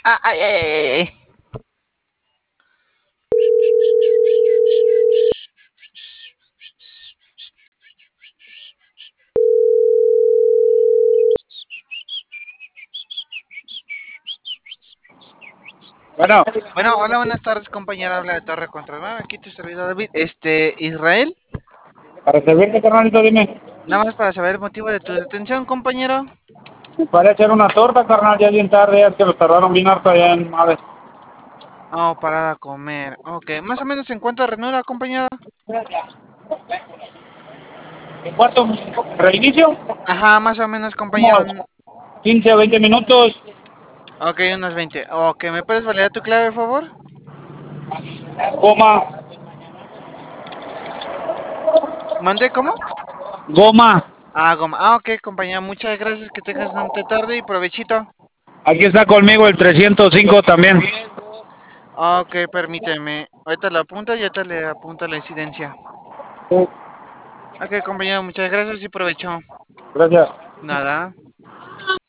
Ay, ay, ay, ay. Bueno, Bueno, hola, buenas tardes, compañera. Habla de Torre Control. Aquí tu servidor David. Israel. para servirte, carnalito, dime. Nada más para saber el motivo de tu detención, compañero. Me parece hacer una torta, carnal, ya es bien tarde, ya es que los tardaron bien harto allá en Madre. Oh, para comer. Ok, más o menos en cuánto ranura, compañero. ¿En cuarto reinicio? Ajá, más o menos, compañero. Como 15 o 20 minutos. Ok, unos 20. Ok, ¿me puedes validar tu clave, por favor? Goma, ¿Mandé cómo? goma. Ah, goma. Ah, ok, compañero. Muchas gracias. Que tengas una tarde y provechito. Aquí está conmigo el 305 también. Ok, permíteme. Ahorita lo apunto y ahorita le apunto la incidencia. Ok, compañero, muchas gracias y provecho. Gracias. Nada.